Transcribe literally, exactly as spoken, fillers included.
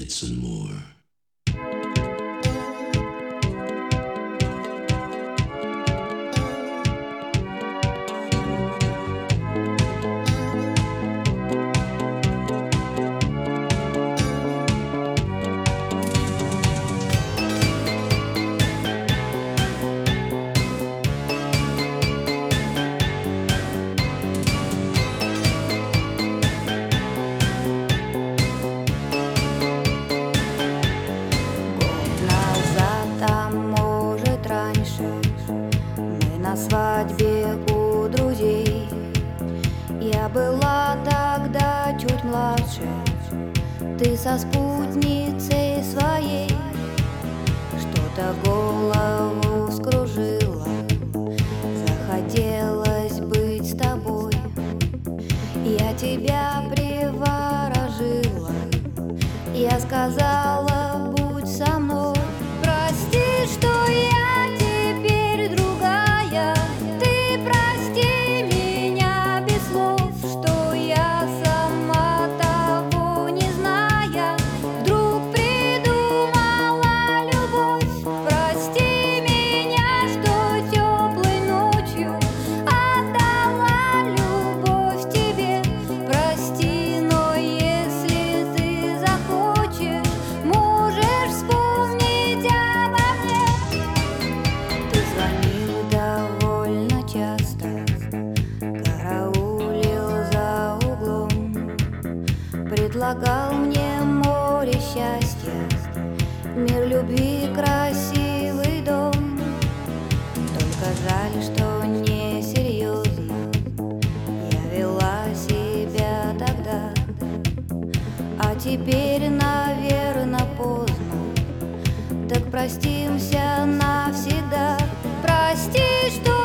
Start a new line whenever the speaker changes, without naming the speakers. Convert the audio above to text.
minutes and more.
На свадьбе у друзей я была тогда чуть младше. Ты со спутницей своей что-то голову вскружило. Захотелось быть с тобой, я тебя приворожила. Я сказала, будь со мной. Прости, что я предлагал мне море счастья, мир любви, красивый дом. Только жаль, что не серьезно я вела себя тогда. А теперь, наверно, поздно. Так простимся навсегда. Прости, что